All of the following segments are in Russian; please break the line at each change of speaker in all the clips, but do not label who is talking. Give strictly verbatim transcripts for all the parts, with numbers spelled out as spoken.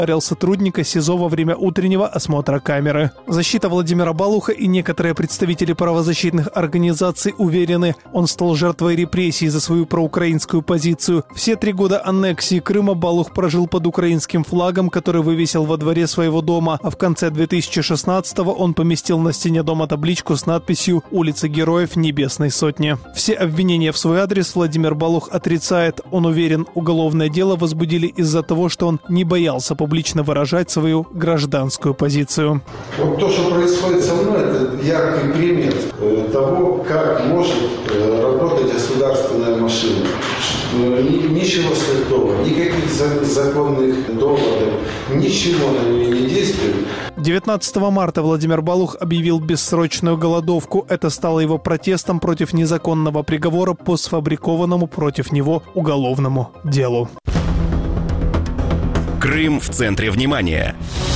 ударил сотрудника СИЗО во время утреннего осмотра камеры. Защита Владимира Балуха и некоторые представители правозащитных организаций уверены, он стал жертвой репрессий за свою проукраинскую позицию. Все три года аннексии Крыма Балух прожил под украинским флагом, который вывесил во дворе своего дома, а в конце две тысячи шестнадцатого он поместил на стене дома табличку с надписью «Улица Героев Небесной Сотни». Все обвинения в свой адрес Владимир Балух отрицает. Он уверен, уголовное дело возбудили из-за того, что он не боялся публично выражать свою гражданскую позицию.
Вот то, что происходит со мной, это яркий пример того, как может работать государственная машина. Ничего святого, никаких законных доводов, ничего на нее не действует.
девятнадцатого марта Владимир Балух объявил бессрочную голодовку. Это стало его протестом против незаконного приговора по сфабрикованному против него уголовному делу.
Крым в центре внимания.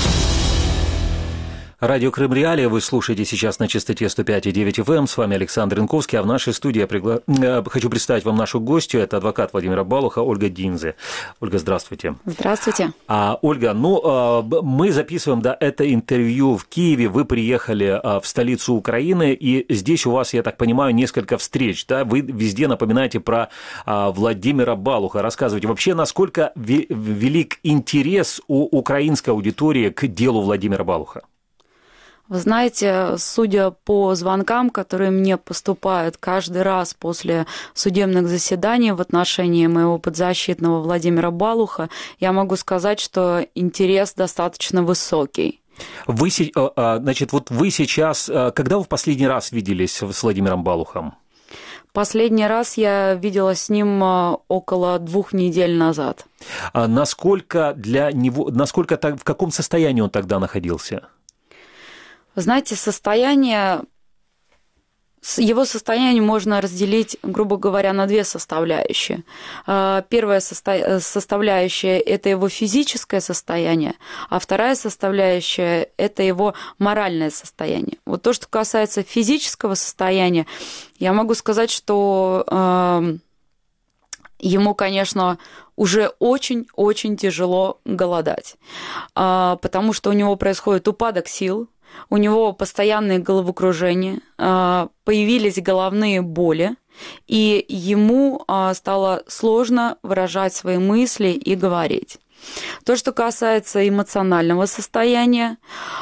Радио Крым Реалия вы слушаете сейчас на частоте сто пять и девять эф эм. С вами Александр Янковский, а в нашей студии я пригла... хочу представить вам нашу гостью. Это адвокат Владимира Балуха Ольга Динзе. Ольга, здравствуйте.
Здравствуйте.
А, Ольга, ну, мы записываем, да, это интервью в Киеве. Вы приехали в столицу Украины, и здесь у вас, я так понимаю, несколько встреч, да? Вы везде напоминаете про Владимира Балуха. Рассказывайте вообще, насколько велик интерес у украинской аудитории к делу Владимира Балуха?
Вы знаете, судя по звонкам, которые мне поступают каждый раз после судебных заседаний в отношении моего подзащитного Владимира Балуха, я могу сказать, что интерес достаточно высокий.
Вы, значит, вот вы сейчас, когда вы в последний раз виделись с Владимиром Балухом?
Последний раз я виделась с ним около двух недель назад.
А насколько для него, насколько, в каком состоянии он тогда находился?
Вы знаете, состояние, его состояние можно разделить, грубо говоря, на две составляющие. Первая составляющая – это его физическое состояние, а вторая составляющая – это его моральное состояние. Вот то, что касается физического состояния, я могу сказать, что ему, конечно, уже очень-очень тяжело голодать, потому что у него происходит упадок сил, у него постоянные головокружения, появились головные боли, и ему стало сложно выражать свои мысли и говорить. То, что касается эмоционального состояния,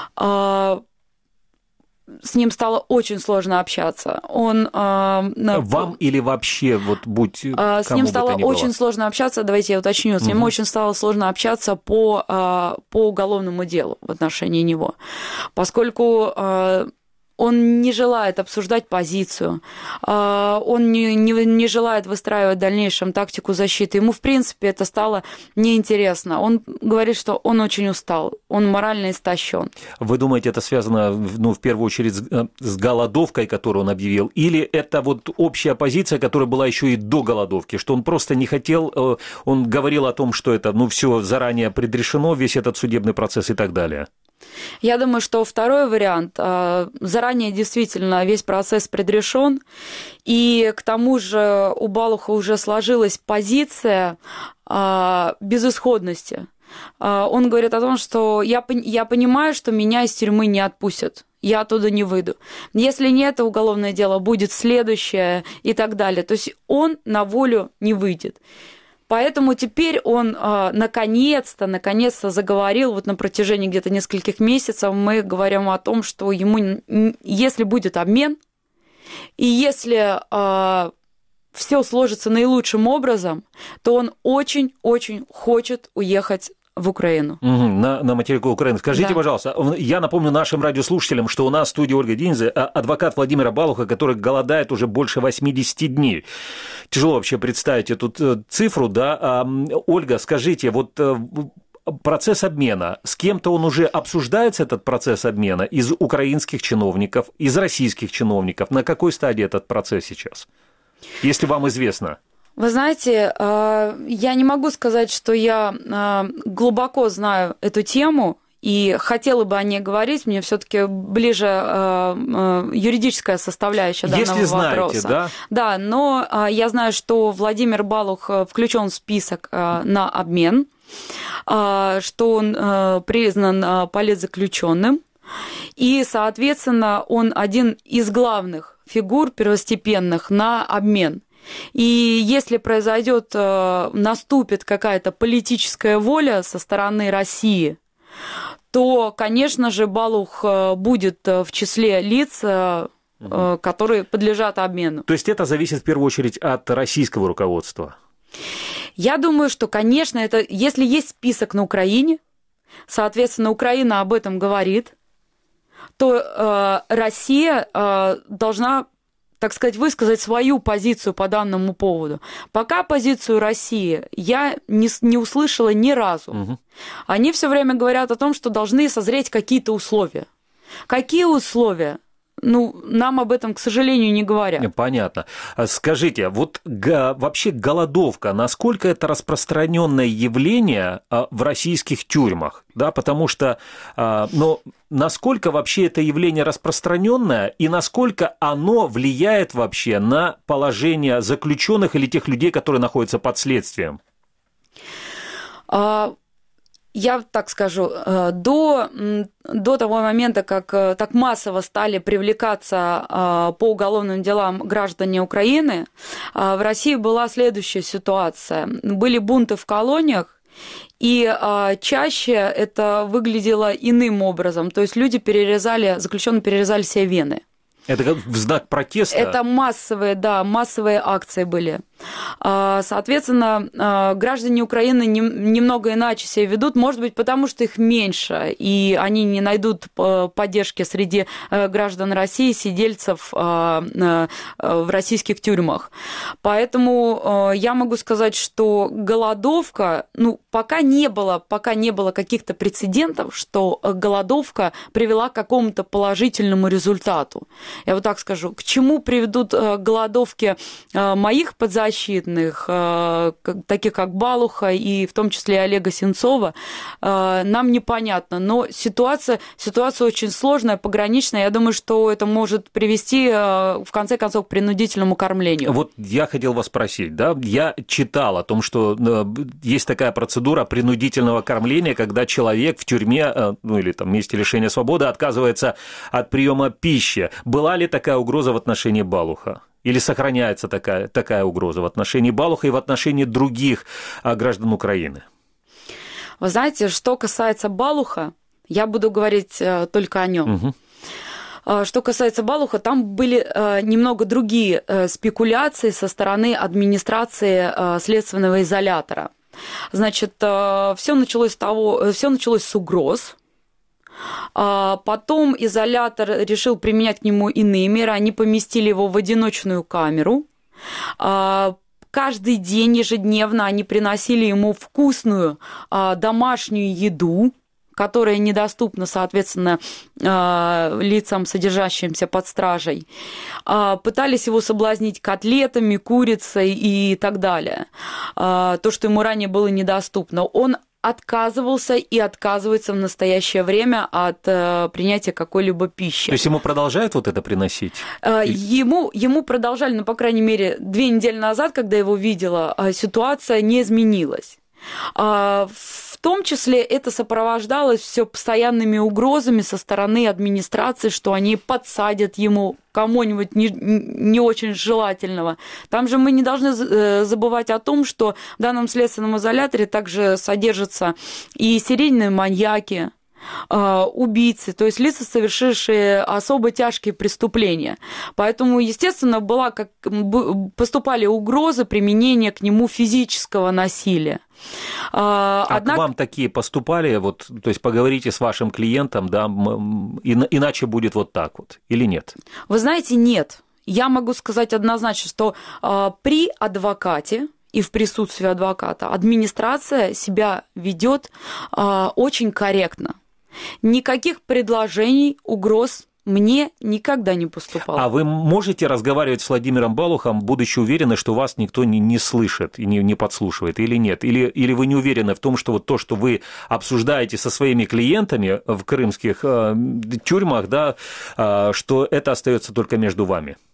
с ним стало очень сложно общаться. Он, э,
Вам или вообще, вот будь
э, с ним стало очень
было.
сложно общаться, давайте я уточню, с ним угу. очень стало сложно общаться по, э, по уголовному делу в отношении него, поскольку э, он не желает обсуждать позицию, он не, не, не желает выстраивать в дальнейшем тактику защиты. Ему, в принципе, это стало неинтересно. Он говорит, что он очень устал, он морально истощен.
Вы думаете, это связано, ну, в первую очередь, с голодовкой, которую он объявил, или это вот общая позиция, которая была еще и до голодовки, что он просто не хотел, он говорил о том, что это, ну, все заранее предрешено, весь этот судебный процесс и так далее?
Я думаю, что второй вариант. Заранее действительно весь процесс предрешен, и к тому же у Балуха уже сложилась позиция безысходности. Он говорит о том, что я, я понимаю, что меня из тюрьмы не отпустят. Я оттуда не выйду. Если не это уголовное дело, будет следующее и так далее. То есть он на волю не выйдет. Поэтому теперь он э, наконец-то, наконец-то заговорил, вот на протяжении где-то нескольких месяцев мы говорим о том, что ему, если будет обмен, и если э, все сложится наилучшим образом, то он очень-очень хочет уехать в Украину.
Угу, на, на материку Украины. Скажите, да. пожалуйста, я напомню нашим радиослушателям, что у нас в студии Ольга Динзе, адвокат Владимира Балуха, который голодает уже больше восьмидесяти дней. Тяжело вообще представить эту цифру, да? Ольга, скажите, вот процесс обмена, с кем-то он уже обсуждается, этот процесс обмена, из украинских чиновников, из российских чиновников? На какой стадии этот процесс сейчас, если вам известно?
Вы знаете, я не могу сказать, что я глубоко знаю эту тему и хотела бы о ней говорить. Мне все-таки ближе юридическая составляющая данного
Если знаете,
вопроса.
Да?
Да, но я знаю, что Владимир Балух включен в список на обмен. что он признан политзаключенным, и, соответственно, он один из главных фигур первостепенных на обмен. И если произойдет, наступит какая-то политическая воля со стороны России, то, конечно же, Балух будет в числе лиц, угу. которые подлежат обмену.
То есть это зависит в первую очередь от российского руководства?
Я думаю, что, конечно, это, если есть список на Украине, соответственно, Украина об этом говорит, то э, Россия э, должна, так сказать, высказать свою позицию по данному поводу. Пока позицию России я не, не услышала ни разу. Угу. Они все время говорят о том, что должны созреть какие-то условия. Какие условия? Ну, нам об этом, к сожалению, не говорят.
Понятно. Скажите, вот го, вообще голодовка, насколько это распространенное явление в российских тюрьмах? Да, потому что, но насколько вообще это явление распространенное и насколько оно влияет вообще на положение заключенных или тех людей, которые находятся под следствием?
А... Я так скажу, до, до того момента, как так массово стали привлекаться по уголовным делам граждане Украины, в России была следующая ситуация. Были бунты в колониях, и чаще это выглядело иным образом. То есть люди перерезали, заключенные перерезали себе вены.
Это как в знак протеста?
Это массовые, да, массовые акции были. Соответственно, граждане Украины немного иначе себя ведут, может быть, потому что их меньше, и они не найдут поддержки среди граждан России, сидельцев в российских тюрьмах. Поэтому я могу сказать, что голодовка, ну, пока не было, пока не было каких-то прецедентов, что голодовка привела к какому-то положительному результату. Я вот так скажу, к чему приведут голодовки моих подзащитных, таких как Балуха и в том числе Олега Сенцова, нам непонятно. Но ситуация, ситуация очень сложная, пограничная. Я думаю, что это может привести, в конце концов, к принудительному кормлению.
Вот я хотел вас спросить, да, я читал о том, что есть такая процедура принудительного кормления, когда человек в тюрьме, ну или там месте лишения свободы отказывается от приема пищи. Была ли такая угроза в отношении Балуха? Или сохраняется такая, такая угроза в отношении Балуха и в отношении других граждан Украины?
Вы знаете, что касается Балуха, я буду говорить только о нем. Угу. Что касается Балуха, там были немного другие спекуляции со стороны администрации следственного изолятора. Значит, все началось с того, все началось с угроз. Потом изолятор решил применять к нему иные меры. Они поместили его в одиночную камеру. Каждый день, ежедневно, они приносили ему вкусную домашнюю еду, которая недоступна, соответственно, лицам, содержащимся под стражей. Пытались его соблазнить котлетами, курицей и так далее. То, что ему ранее было недоступно. Он отказывался и отказывается в настоящее время от э, принятия какой-либо пищи.
То есть ему продолжают вот это приносить?
Э, ему, ему продолжали, ну, по крайней мере, две недели назад, когда я его видела, ситуация не изменилась. Э, в том числе это сопровождалось все постоянными угрозами со стороны администрации, что они подсадят ему кому-нибудь не, не очень желательного. Там же мы не должны забывать о том, что в данном следственном изоляторе также содержатся и серийные маньяки, убийцы, то есть лица, совершившие особо тяжкие преступления. Поэтому, естественно, была, как, поступали угрозы применения к нему физического насилия.
А Однако... к вам такие поступали, вот, то есть поговорите с вашим клиентом, да, иначе будет вот так вот, или нет?
Вы знаете, нет. Я могу сказать однозначно, что при адвокате и в присутствии адвоката администрация себя ведет очень корректно. Никаких предложений, угроз мне никогда не поступало.
А вы можете разговаривать с Владимиром Балухом, будучи уверены, что вас никто не, не слышит и не, не подслушивает, или нет? Или, или вы не уверены в том, что вот то, что вы обсуждаете со своими клиентами в крымских э, тюрьмах, да, э, что это остается только между вами?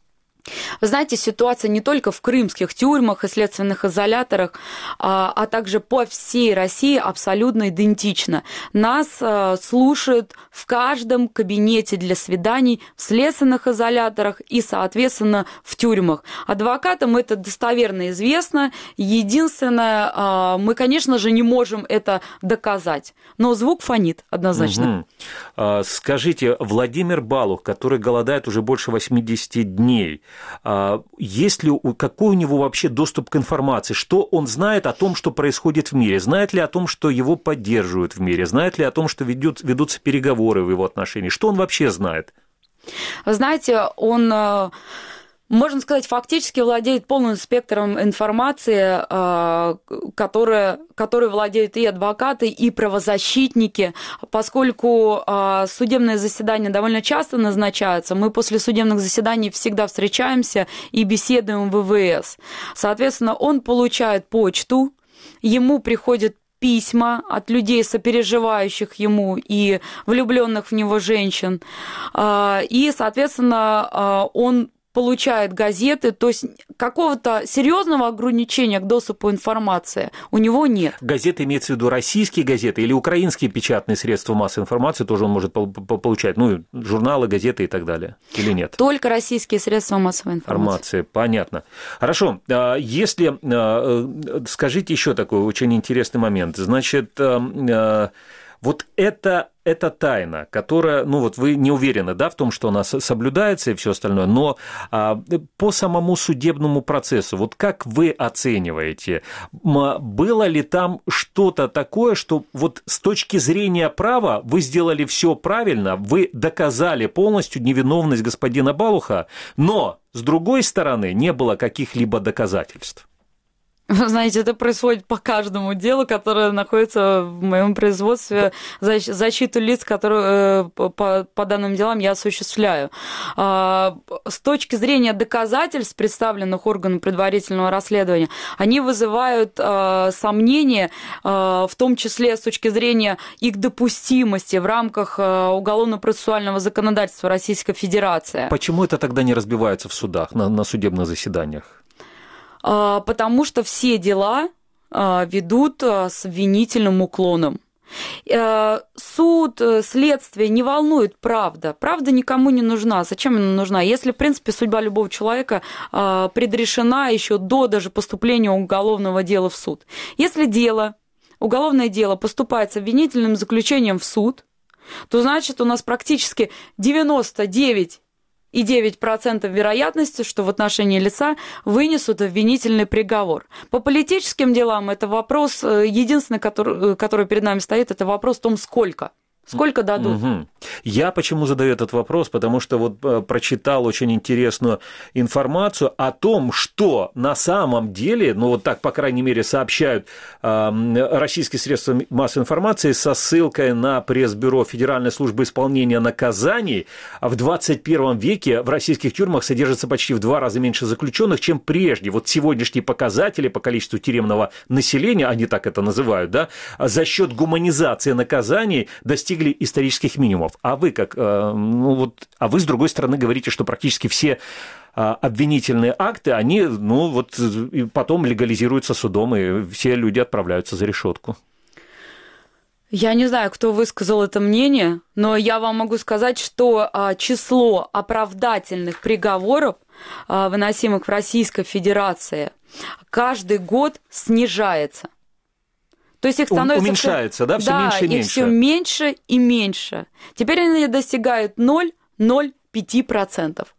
Вы знаете, ситуация не только в крымских тюрьмах и следственных изоляторах, а, а также по всей России абсолютно идентична. Нас а, слушают в каждом кабинете для свиданий, в следственных изоляторах и, соответственно, в тюрьмах. Адвокатам это достоверно известно. Единственное, а, мы, конечно же, не можем это доказать. Но звук фонит однозначно.
Угу. А, скажите, Владимир Балух, который голодает уже больше восьмидесяти дней, есть ли, какой у него вообще доступ к информации? Что он знает о том, что происходит в мире? Знает ли о том, что его поддерживают в мире? Знает ли о том, что ведут, ведутся переговоры в его отношении? Что он вообще знает?
Вы знаете, он... Можно сказать, фактически владеет полным спектром информации, которой, которой владеют и адвокаты, и правозащитники, поскольку судебные заседания довольно часто назначаются. Мы после судебных заседаний всегда встречаемся и беседуем в ВВС. Соответственно, он получает почту, ему приходят письма от людей, сопереживающих ему и влюбленных в него женщин. И, соответственно, он получает газеты, то есть какого-то серьезного ограничения к доступу информации у него нет.
Газеты имеется в виду российские газеты или украинские печатные средства массовой информации тоже он может получать, ну, журналы, газеты и так далее, или нет?
Только российские средства массовой информации.
Информация, понятно. Хорошо, если, скажите еще такой очень интересный момент, значит, вот это, это тайна, которая, ну вот вы не уверены, да, в том, что она соблюдается и все остальное, но а, по самому судебному процессу, вот как вы оцениваете, было ли там что-то такое, что вот с точки зрения права вы сделали все правильно, вы доказали полностью невиновность господина Балуха, но с другой стороны не было каких-либо доказательств?
Вы знаете, это происходит по каждому делу, которое находится в моем производстве, защиту лиц, которые по, по данным делам я осуществляю. С точки зрения доказательств, представленных органам предварительного расследования, они вызывают сомнения, в том числе с точки зрения их допустимости в рамках уголовно-процессуального законодательства Российской Федерации.
Почему это тогда не разбивается в судах, на, на судебных заседаниях?
Потому что все дела ведут с обвинительным уклоном. Суд, следствие не волнует правда. Правда никому не нужна. Зачем она нужна? Если, в принципе, судьба любого человека предрешена еще до даже поступления уголовного дела в суд. Если дело, уголовное дело поступает с обвинительным заключением в суд, то значит у нас практически девяносто девять и девять процентов вероятности, что в отношении лица вынесут обвинительный приговор. По политическим делам это вопрос, единственный, который, который перед нами стоит, это вопрос в том, сколько. Сколько дадут?
Угу. Я почему задаю этот вопрос? Потому что вот прочитал очень интересную информацию о том, что на самом деле, ну вот так, по крайней мере, сообщают э, российские средства массовой информации со ссылкой на пресс-бюро Федеральной службы исполнения наказаний, в двадцать первом веке в российских тюрьмах содержится почти в два раза меньше заключенных, чем прежде. Вот сегодняшние показатели по количеству тюремного населения, они так это называют, да, за счет гуманизации наказаний достигли исторических минимумов. А вы как, ну вот, а вы с другой стороны говорите, что практически все обвинительные акты, они, ну вот, потом легализируются судом, и все люди отправляются за решетку.
Я не знаю, кто высказал это мнение, но я вам могу сказать, что число оправдательных приговоров, выносимых в Российской Федерации, каждый год снижается. То есть их становится
уменьшается, все, да, все
да,
меньше и
их
меньше.
все меньше и меньше. Теперь они достигают ноль целых ноль пять процентов.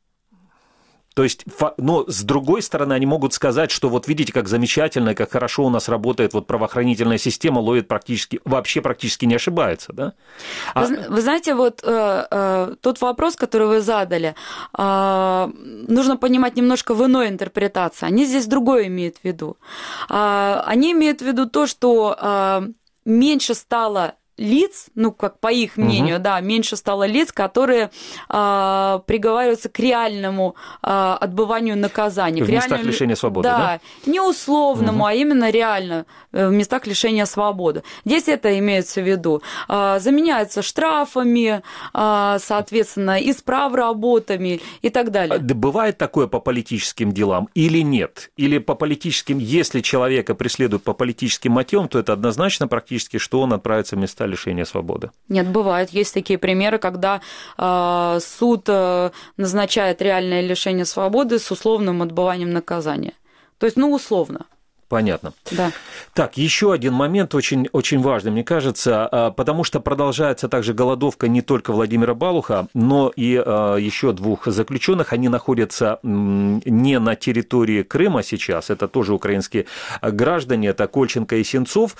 То есть, но с другой стороны, они могут сказать, что вот видите, как замечательно, как хорошо у нас работает вот правоохранительная система, ловит практически, вообще практически не ошибается, да? А...
Вы, вы знаете, вот э, э, тот вопрос, который вы задали, э, нужно понимать немножко в иной интерпретации. Они здесь другое имеют в виду. Э, они имеют в виду то, что э, меньше стало лиц, ну, как по их мнению, угу. да, меньше стало лиц, которые э, приговариваются к реальному э, отбыванию наказания.
В
к
местах
реальному,
лишения свободы, да?
Да, не условному, угу. а именно реально в местах лишения свободы. Здесь это имеется в виду. Э, заменяются штрафами, э, соответственно, исправработами и так далее.
Бывает такое по политическим делам или нет? Или по политическим, если человека преследуют по политическим мотивам, то это однозначно практически, что он отправится в места лишения свободы?
Нет, бывает. Есть такие примеры, когда э, суд э, назначает реальное лишение свободы с условным отбыванием наказания. То есть, ну, условно.
Понятно.
Да.
Так, еще один момент очень, очень важный, мне кажется, потому что продолжается также голодовка не только Владимира Балуха, но и еще двух заключенных. Они находятся не на территории Крыма сейчас, это тоже украинские граждане, это Кольченко и Сенцов.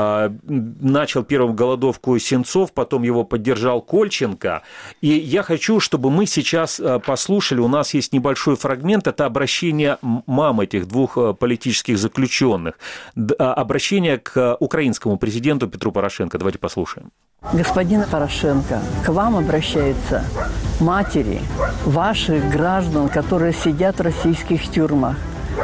Начал первую голодовку Сенцов, потом его поддержал Кольченко. И я хочу, чтобы мы сейчас послушали, у нас есть небольшой фрагмент, это обращение мам этих двух политических заключенных. Обращение к украинскому президенту Петру Порошенко. Давайте послушаем.
Господин Порошенко, к вам обращаются матери ваших граждан, которые сидят в российских тюрьмах.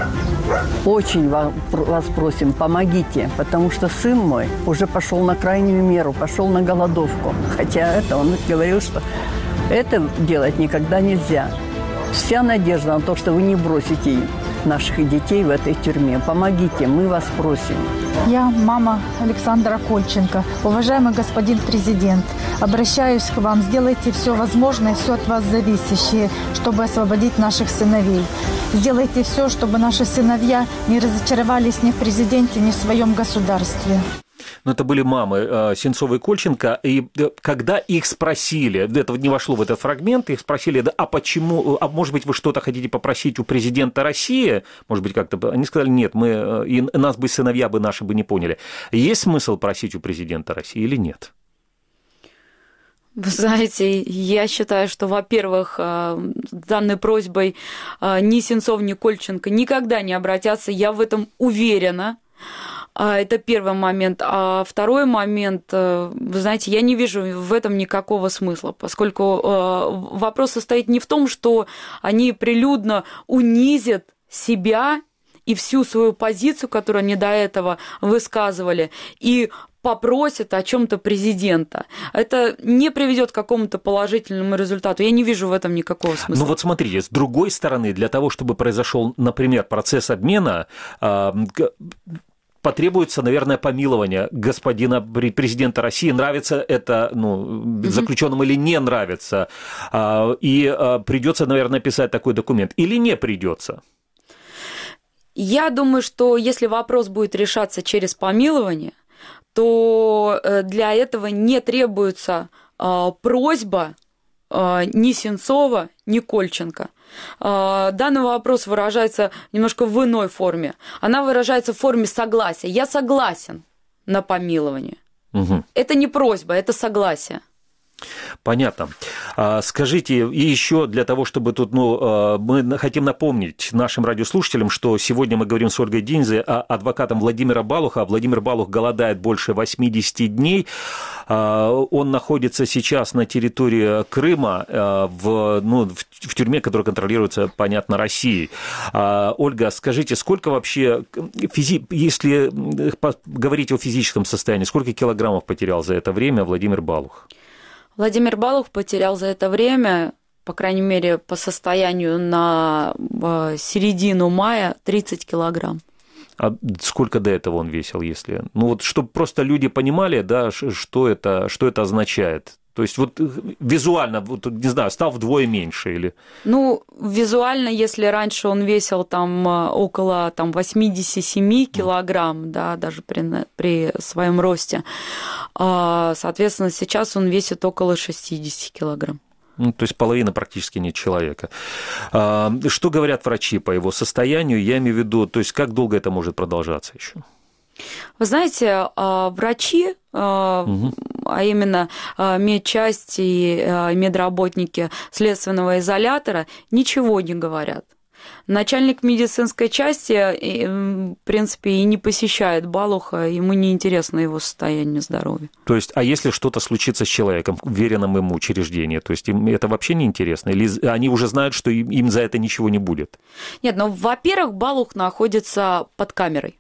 Очень вас просим, помогите, потому что сын мой уже пошел на крайнюю меру, пошел на голодовку. Хотя это он говорил, что это делать никогда нельзя. Вся надежда на то, что вы не бросите наших детей в этой тюрьме. Помогите, мы вас просим.
Я мама Александра Кольченко. Уважаемый господин президент, обращаюсь к вам. Сделайте все возможное, все от вас зависящее, чтобы освободить наших сыновей. Сделайте все, чтобы наши сыновья не разочаровались ни в президенте, ни в своем государстве.
Но это были мамы Сенцова и Кольченко, и когда их спросили, это не вошло в этот фрагмент, их спросили, да, а почему, а может быть, вы что-то хотите попросить у президента России, может быть, как-то, они сказали, нет, мы, и нас бы сыновья бы наши бы не поняли. Есть смысл просить у президента России или нет?
Вы знаете, я считаю, что, во-первых, данной просьбой ни Сенцов, ни Кольченко никогда не обратятся, я в этом уверена. Это первый момент. А второй момент, вы знаете, я не вижу в этом никакого смысла, поскольку вопрос состоит не в том, что они прилюдно унизят себя и всю свою позицию, которую они до этого высказывали, и попросят о чем-то президента. Это не приведет к какому-то положительному результату. Я не вижу в этом никакого смысла.
Ну вот смотрите, с другой стороны, для того, чтобы произошел, например, процесс обмена, потребуется, наверное, помилование господина президента России. Нравится это ну, заключенным или не нравится. И придется, наверное, писать такой документ. Или не придется?
Я думаю, что если вопрос будет решаться через помилование, то для этого не требуется просьба ни Сенцова, ни Кольченко. Данный вопрос выражается немножко в иной форме. Она выражается в форме согласия. Я согласен на помилование. Угу. Это не просьба, это согласие.
Понятно. Скажите, и еще для того, чтобы тут, ну, мы хотим напомнить нашим радиослушателям, что сегодня мы говорим с Ольгой Динзе, адвокатом Владимира Балуха. Владимир Балух голодает больше восемьдесят дней. Он находится сейчас на территории Крыма, в, ну, в тюрьме, которая контролируется, понятно, Россией. Ольга, скажите, сколько вообще, физи... если говорить о физическом состоянии, сколько килограммов потерял за это время Владимир Балух?
Владимир Балух потерял за это время, по крайней мере, по состоянию на середину мая, тридцать килограмм.
А сколько до этого он весил, если... Ну вот, чтобы просто люди понимали, да, что это, что это означает. То есть вот визуально, вот, не знаю, стал вдвое меньше или... Ну,
визуально, если раньше он весил там около там, восемьдесят семь килограмм, mm. да, даже при, при своем росте, соответственно, сейчас он весит около шестьдесят килограмм.
Ну, то есть половина практически нет человека. Что говорят врачи по его состоянию? Я имею в виду, то есть как долго это может продолжаться еще?
Вы знаете, врачи, угу. а именно медчасть и медработники следственного изолятора ничего не говорят. Начальник медицинской части, в принципе, и не посещает Балуха, ему не интересно его состояние здоровья.
То есть, а если что-то случится с человеком в веренном ему учреждении, то есть им это вообще не интересно? Или они уже знают, что им, им за это ничего не будет?
Нет, ну, во-первых, Балух находится под камерой.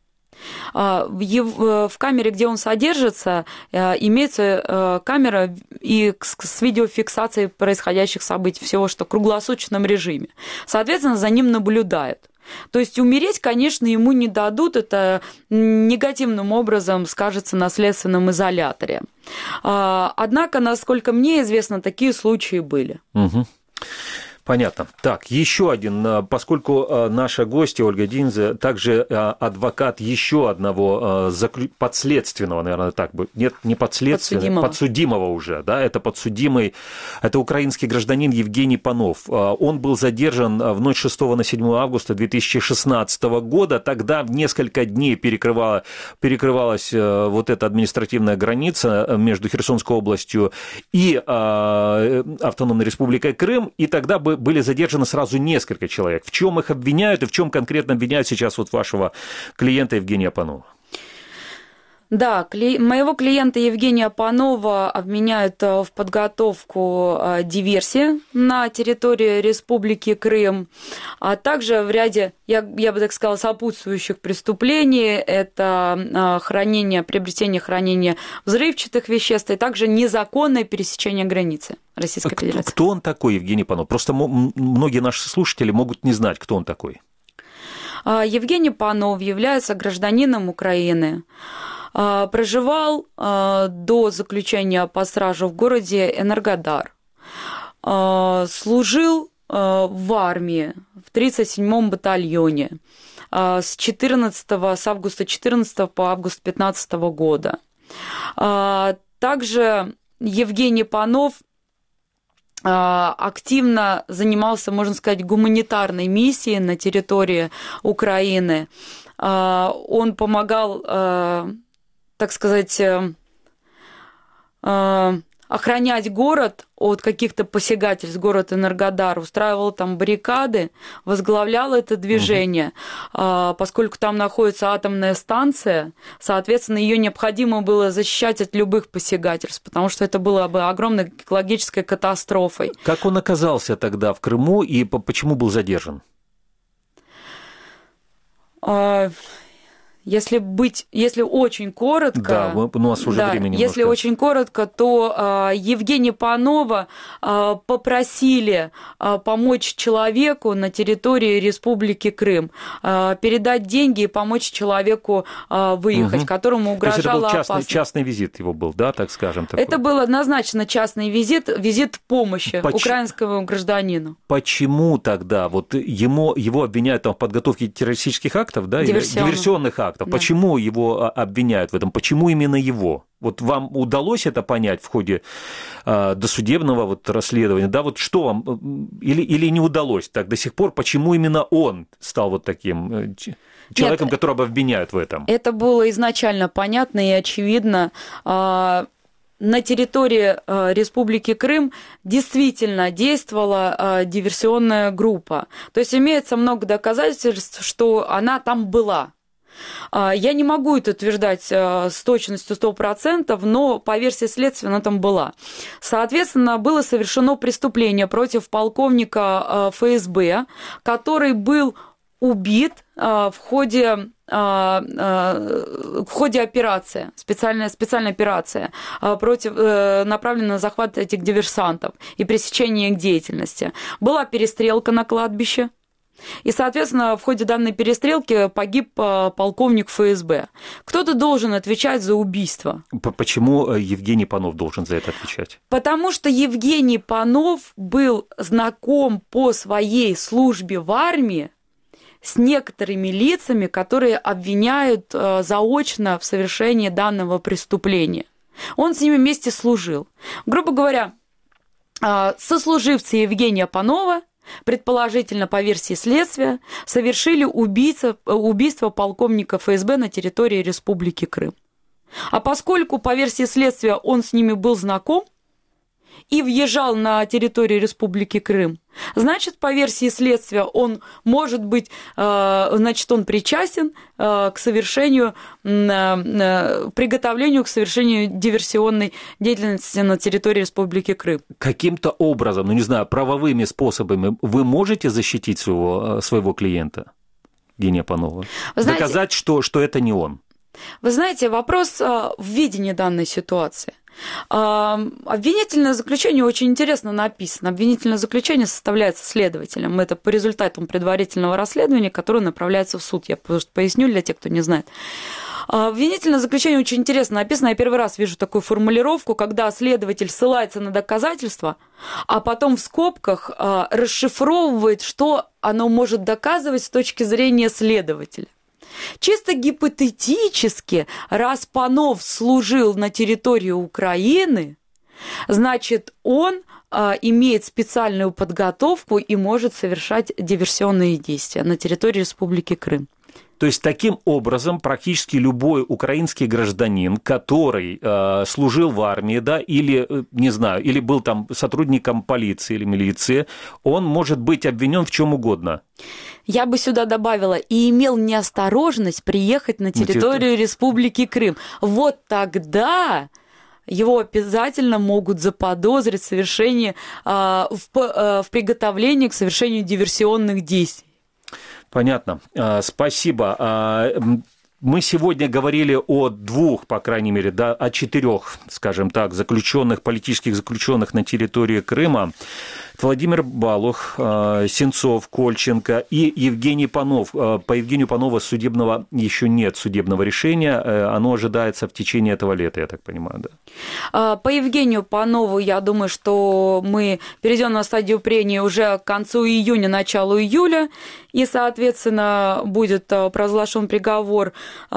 В камере, где он содержится, имеется камера и с видеофиксацией происходящих событий, всего, что в круглосуточном режиме. Соответственно, за ним наблюдают. То есть умереть, конечно, ему не дадут, это негативным образом скажется на следственном изоляторе. Однако, насколько мне известно, такие случаи были.
Угу. Понятно. Так, еще один, поскольку наша гостья Ольга Динзе также адвокат еще одного подследственного, наверное, так бы, нет, не подследственного, подсудимого. подсудимого уже, да, это подсудимый, это украинский гражданин Евгений Панов. Он был задержан в ночь шестого на седьмое августа две тысячи шестнадцатого года, тогда несколько дней перекрывала, перекрывалась вот эта административная граница между Херсонской областью и Автономной Республикой Крым, и тогда бы были задержаны сразу несколько человек. В чем их обвиняют и в чем конкретно обвиняют сейчас вот вашего клиента Евгения Панова?
Да, моего клиента Евгения Панова обвиняют в подготовку диверсии на территории Республики Крым, а также в ряде, я, я бы так сказала, сопутствующих преступлений. Это хранение, приобретение, хранение взрывчатых веществ и также незаконное пересечение границы Российской
кто,
Федерации.
Кто он такой, Евгений Панов? Просто многие наши слушатели могут не знать, кто он такой.
Евгений Панов является гражданином Украины. Проживал до заключения под стражу в городе Энергодар. Служил в армии в тридцать седьмом батальоне с, четырнадцатого, с августа четырнадцатого по август пятнадцатого года. Также Евгений Панов активно занимался, можно сказать, гуманитарной миссией на территории Украины. Он помогал, так сказать, охранять город от каких-то посягательств, город Энергодар, устраивал там баррикады, возглавлял это движение, угу. Поскольку там находится атомная станция, соответственно, ее необходимо было защищать от любых посягательств, потому что это было бы огромной экологической катастрофой.
Как он оказался тогда в Крыму и почему был задержан?
Если быть, если очень коротко,
да, у нас уже
да,
времени
если
немножко.
очень коротко, то э, Евгения Панова э, попросили э, помочь человеку на территории Республики Крым, э, передать деньги и помочь человеку э, выехать, угу. которому угрожала
опасность. То есть это был частный,
опасность.
частный визит его был, да, так скажем? Такой.
Это был однозначно частный визит, визит помощи Поч... украинскому гражданину.
Почему тогда вот ему, его обвиняют там, в подготовке террористических актов, да, или диверсионных актов? Да. Почему его обвиняют в этом? Почему именно его? Вот вам удалось это понять в ходе э, досудебного вот расследования? Да, вот что вам? Или, или не удалось так до сих пор? Почему именно он стал вот таким человеком, Нет, которого обвиняют в этом? Это было изначально понятно и очевидно.
На территории Республики Крым действительно действовала диверсионная группа. То есть имеется много доказательств, что она там была. Я не могу это утверждать с точностью сто процентов, но по версии следствия она там была. Соответственно, было совершено преступление против полковника эф эс бэ, который был убит в ходе, в ходе операции, специальная, специальная операция, против, направленная на захват этих диверсантов и пресечение их деятельности. Была перестрелка на кладбище. И, соответственно, в ходе данной перестрелки погиб полковник эф эс бэ. Кто-то должен отвечать за убийство.
Почему Евгений Панов должен за это отвечать?
Потому что Евгений Панов был знаком по своей службе в армии с некоторыми лицами, которые обвиняют заочно в совершении данного преступления. Он с ними вместе служил. Грубо говоря, сослуживцы Евгения Панова, предположительно, по версии следствия, совершили убийство, убийство полковника эф эс бэ на территории Республики Крым. А поскольку, по версии следствия, он с ними был знаком, и въезжал на территорию Республики Крым, значит, по версии следствия, он может быть, значит, он причастен к совершению, приготовлению к совершению диверсионной деятельности на территории Республики Крым.
Каким-то образом, ну не знаю, правовыми способами вы можете защитить своего, своего клиента, Евгения Панова? Знаете, доказать, что, что это не он?
Вы знаете, вопрос в видении данной ситуации. Обвинительное заключение очень интересно написано. Обвинительное заключение составляется следователем. Это по результатам предварительного расследования, которое направляется в суд. Я просто поясню для тех, кто не знает. Обвинительное заключение очень интересно написано. Я первый раз вижу такую формулировку, когда следователь ссылается на доказательства, а потом в скобках расшифровывает, что оно может доказывать с точки зрения следователя. Чисто гипотетически, раз Панов служил на территории Украины, значит, он а, имеет специальную подготовку и может совершать диверсионные действия на территории Республики Крым.
То есть, таким образом, практически любой украинский гражданин, который э, служил в армии, да, или, не знаю, или был там сотрудником полиции или милиции, он может быть обвинен в чем угодно.
Я бы сюда добавила, и имел неосторожность приехать на территорию Республики Крым. Вот тогда его обязательно могут заподозрить в совершении, э, в, э, в приготовлении к совершению диверсионных действий.
Понятно. Спасибо. Мы сегодня говорили о двух, по крайней мере, да, о четырех, скажем так, заключенных, политических заключенных на территории Крыма. Владимир Балух, Сенцов, Кольченко и Евгений Панов. По Евгению Панову судебного еще нет судебного решения. Оно ожидается в течение этого лета, я так понимаю, да?
По Евгению Панову, я думаю, что мы перейдем на стадию прения уже к концу июня, началу июля, и, соответственно, будет провозглашен приговор.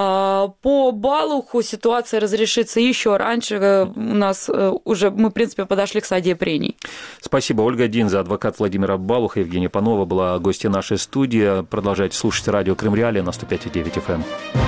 По Балуху ситуация разрешится еще раньше. У нас уже, мы, в принципе, подошли к стадии прений.
Спасибо, Ольга Динза, адвокат Владимира Балуха, Евгения Панова была гостьей нашей студии. Продолжайте слушать радио Крым Реалии на сто пять и девять эф эм.